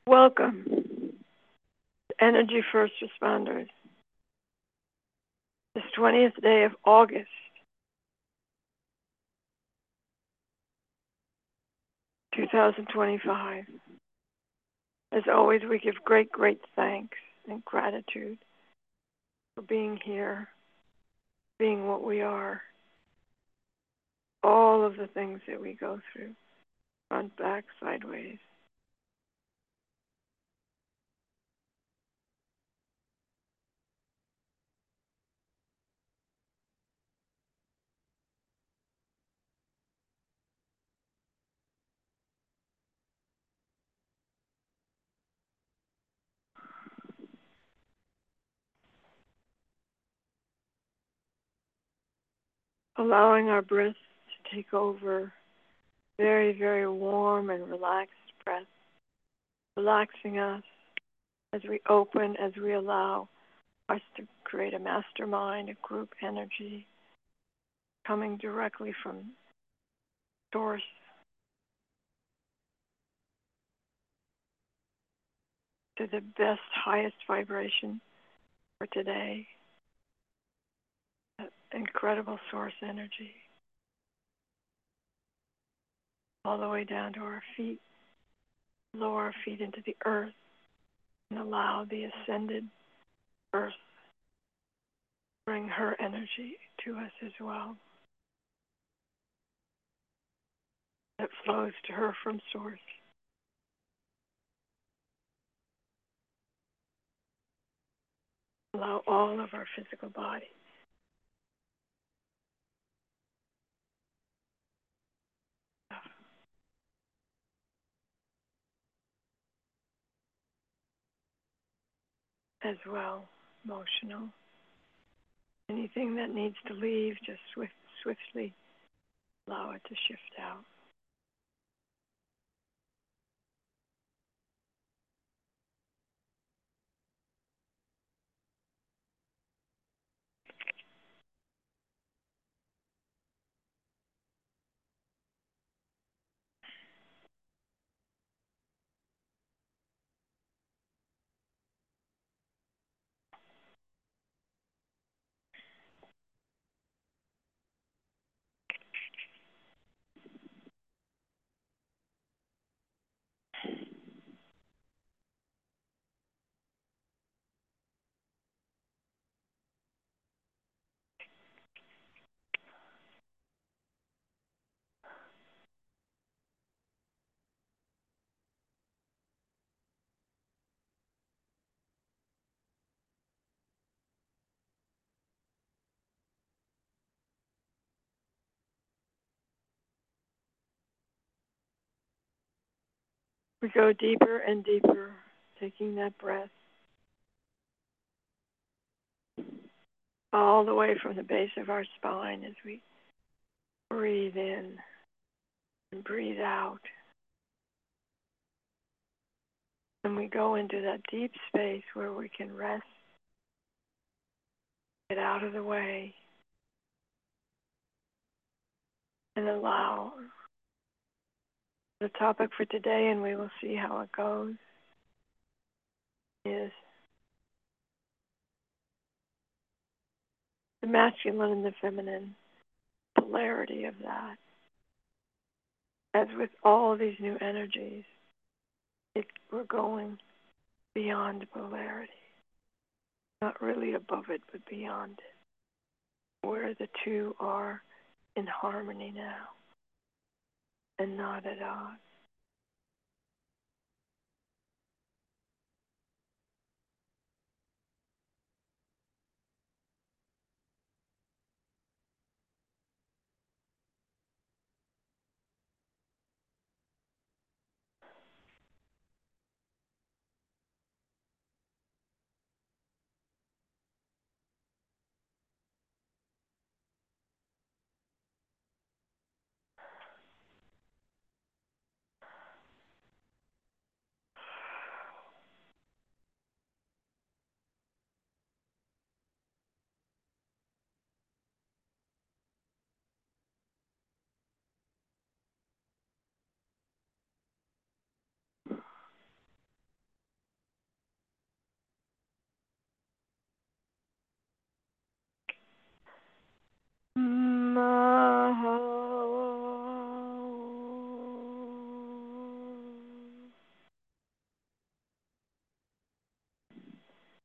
Welcome, Energy First Responders. This 20th day of August, 2025. As always, we give great thanks and gratitude for being here, being what we are, all of the things that we go through, front, back, sideways. Allowing our breaths to take over, very warm and relaxed breath, relaxing us as we open, as we allow us to create a mastermind, a group energy coming directly from source, to the best, highest vibration for today. Incredible source energy. All the way down to our feet. Lower our feet into the earth and allow the ascended earth bring her energy to us as well. That flows to her from source. Allow all of our physical body as well, emotional. Anything that needs to leave, just swiftly allow it to shift out. We go deeper and deeper, taking that breath all the way from the base of our spine as we breathe in and breathe out. And we go into that deep space where we can rest, get out of the way, and allow the topic for today, and we will see how it goes, is the masculine and the feminine polarity of that. As with all these new energies, we're going beyond polarity. Not really above it, but beyond it. Where the two are in harmony now and not at odds.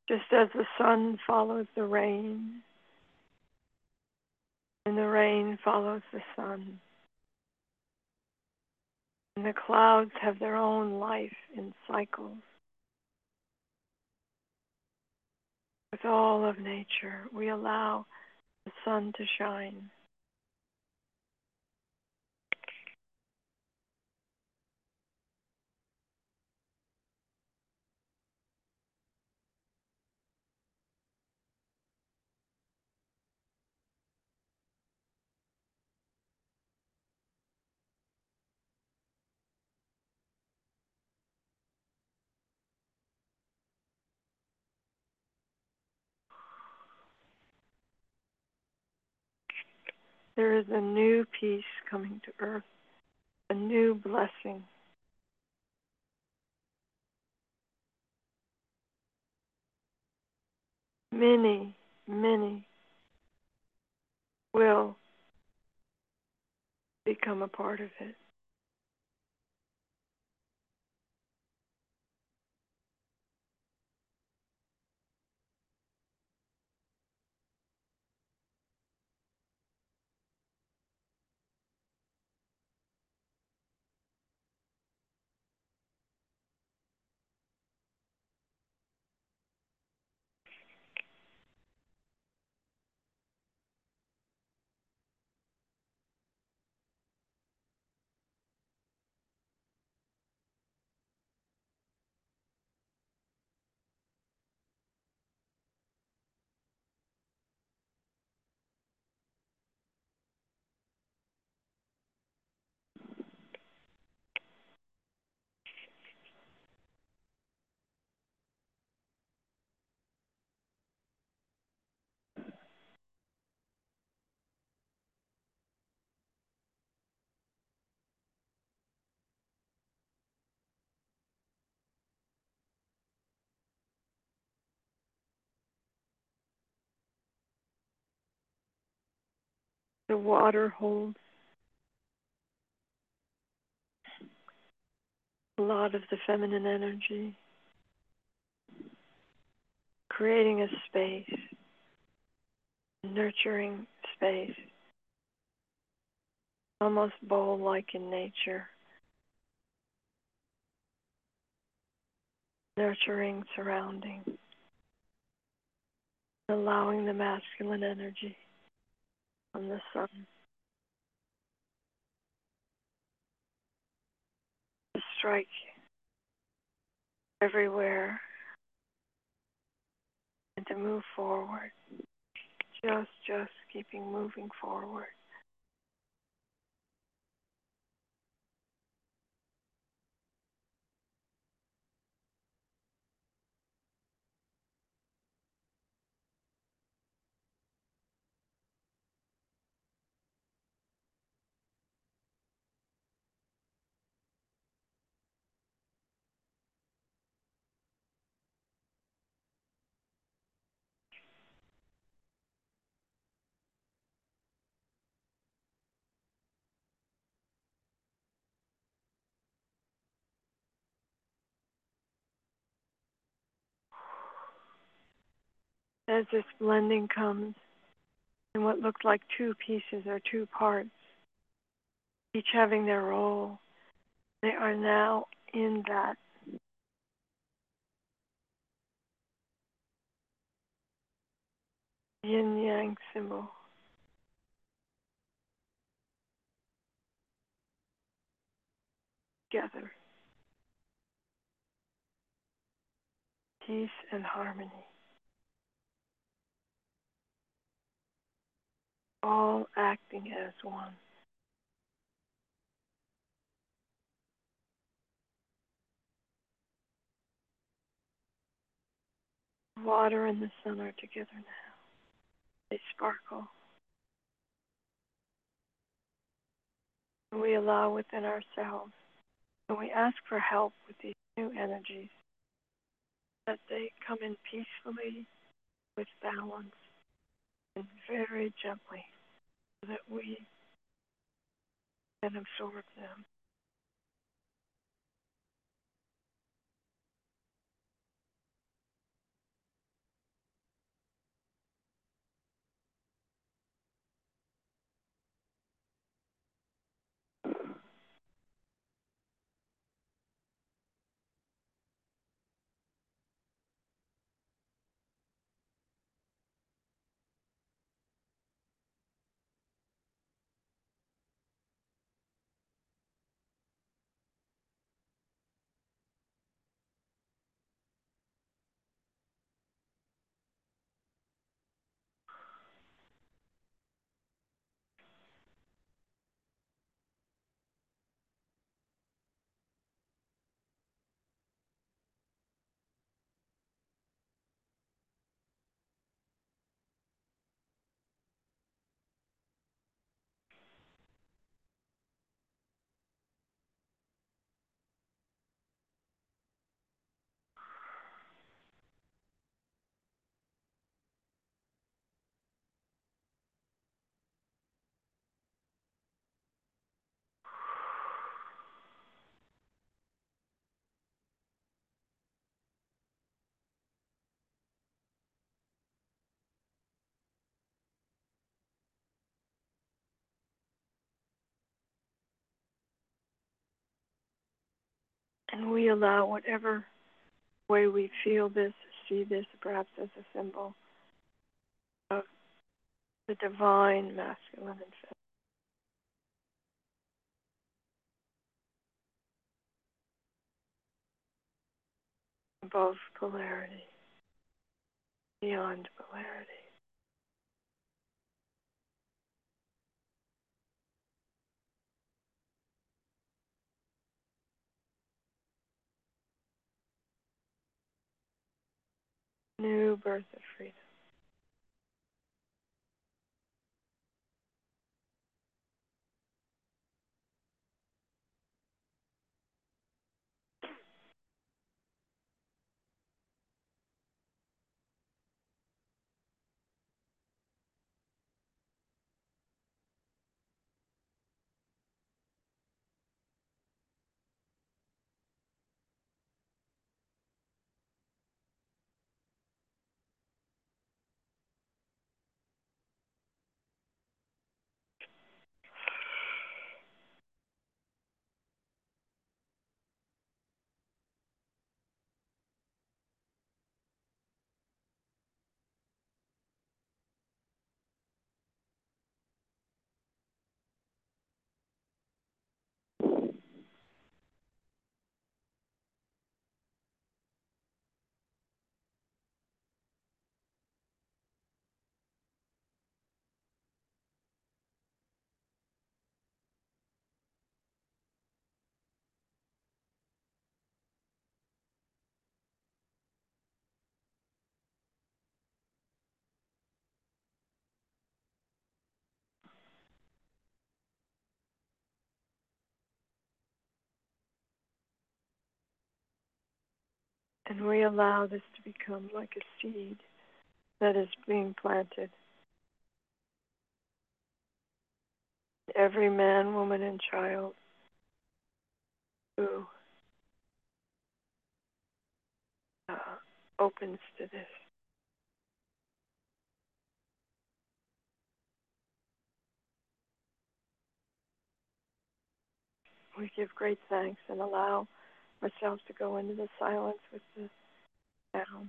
Just as the sun follows the rain, and the rain follows the sun, and the clouds have their own life in cycles. With all of nature, we allow the sun to shine. There is a new peace coming to earth, a new blessing. Many, many will become a part of it. The water holds a lot of the feminine energy, creating a space, nurturing space, almost bowl-like in nature, nurturing surrounding, allowing the masculine energy from the sun to strike everywhere and to move forward, just keeping moving forward. As this blending comes in what looked like two pieces or two parts, each having their role, they are now in that yin-yang symbol, together, peace and harmony, all acting as one. Water and the sun are together now. They sparkle. And we allow within ourselves, and we ask for help with these new energies, that they come in peacefully, with balance, and very gently, so that we can absorb them. And we allow whatever way we feel this, see this, perhaps as a symbol of the divine masculine and feminine, above polarity, beyond polarity. New birth of freedom. And we allow this to become like a seed that is being planted. Every man, woman, and child who opens to this. We give great thanks and allow ourselves to go into the silence with the sound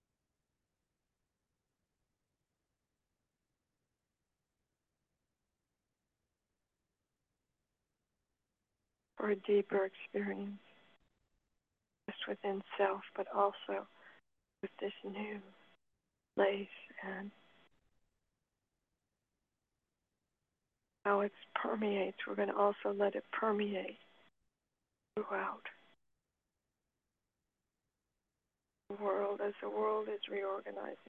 for a deeper experience, just within self, but also with this new place and how it permeates. We're going to also let it permeate throughout the world as the world is reorganizing.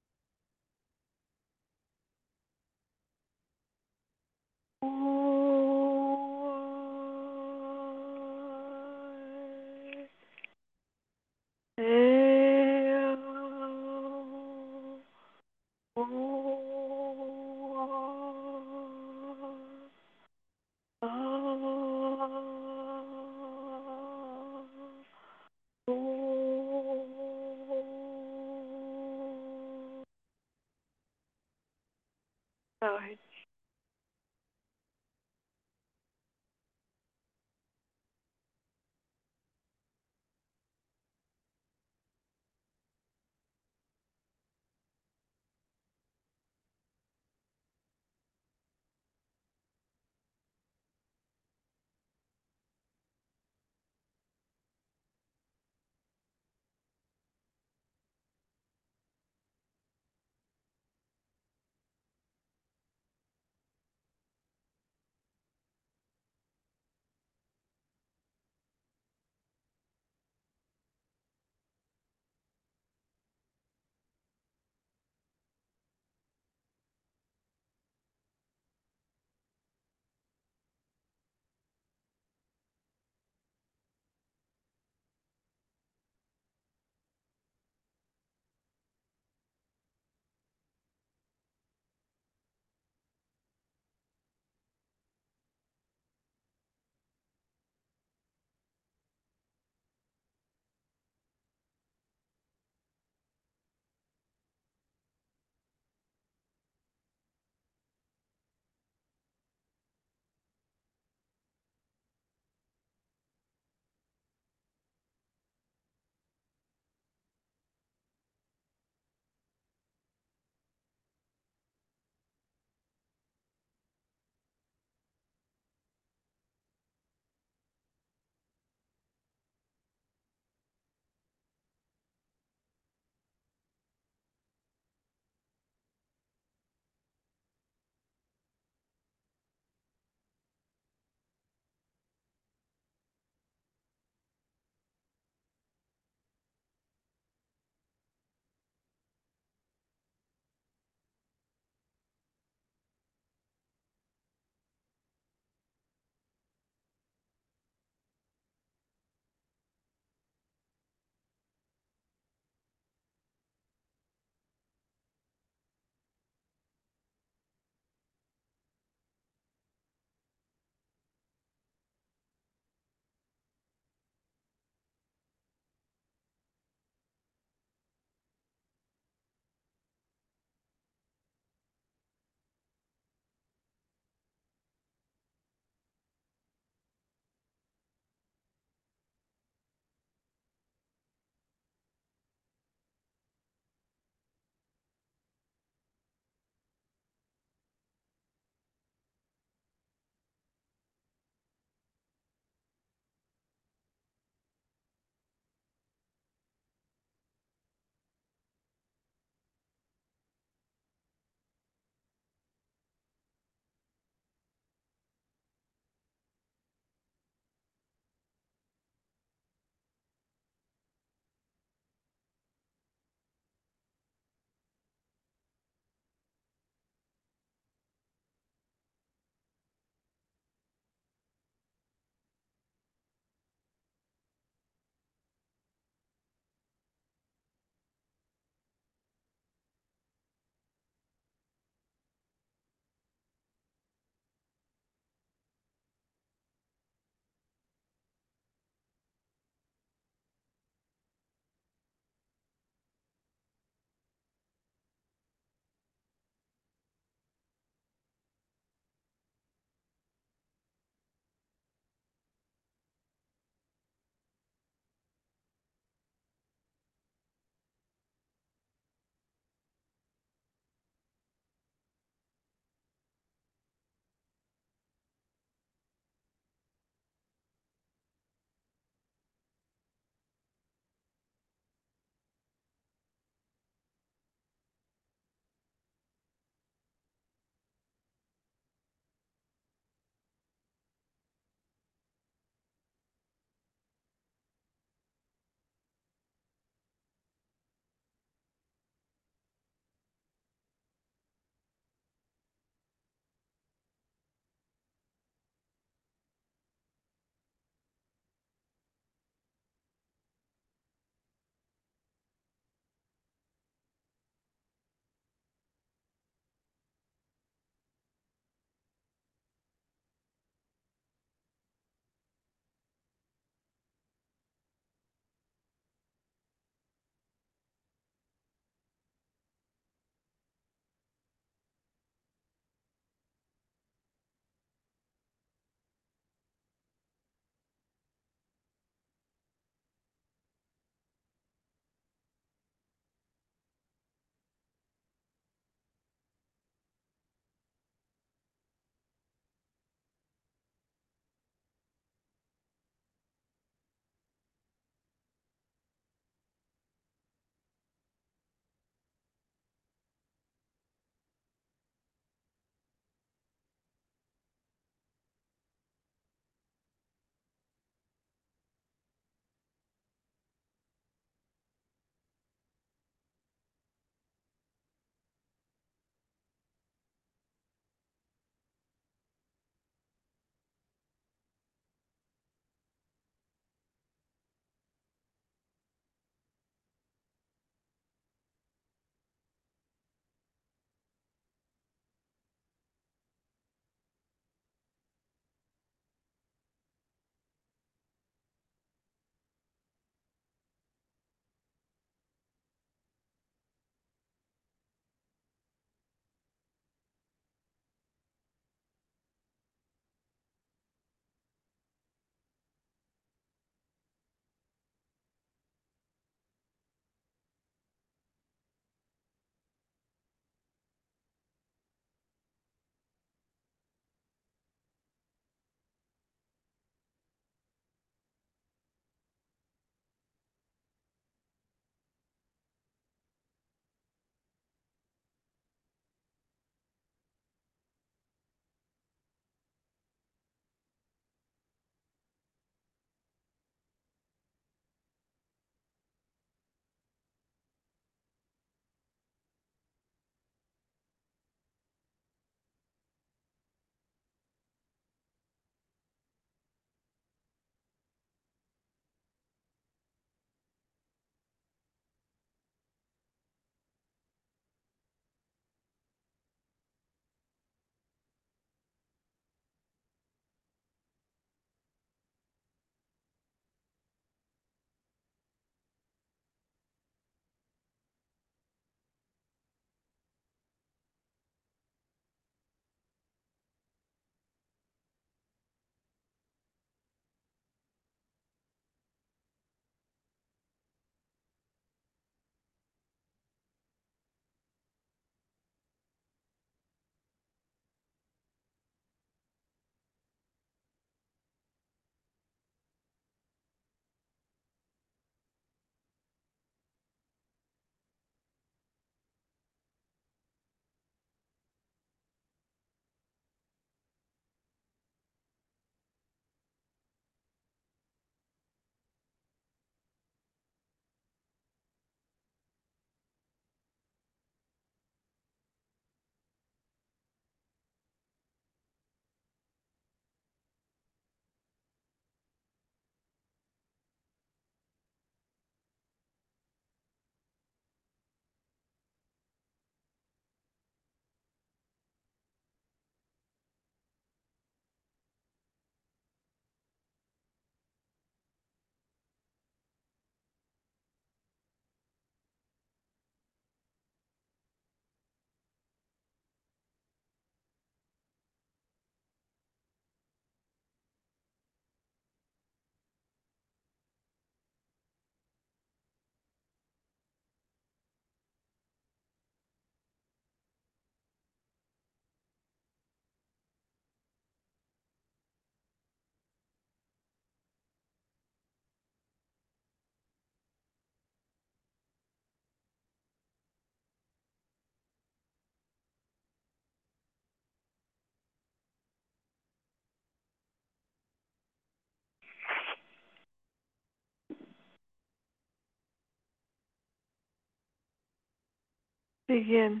begin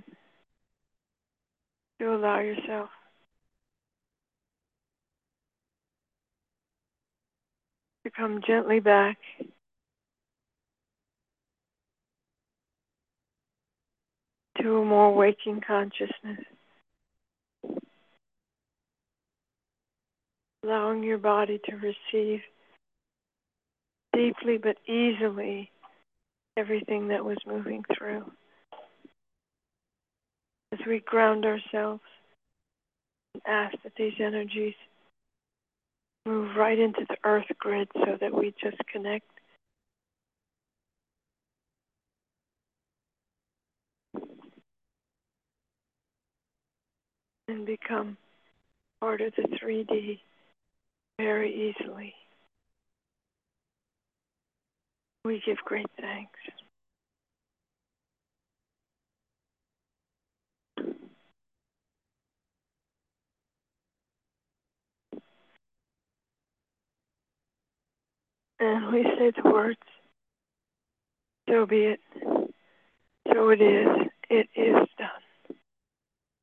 to allow yourself to come gently back to a more waking consciousness, allowing your body to receive deeply but easily everything that was moving through. As we ground ourselves and ask that these energies move right into the earth grid so that we just connect and become part of the 3D very easily. We give great thanks. And we say the words, so be it, so it is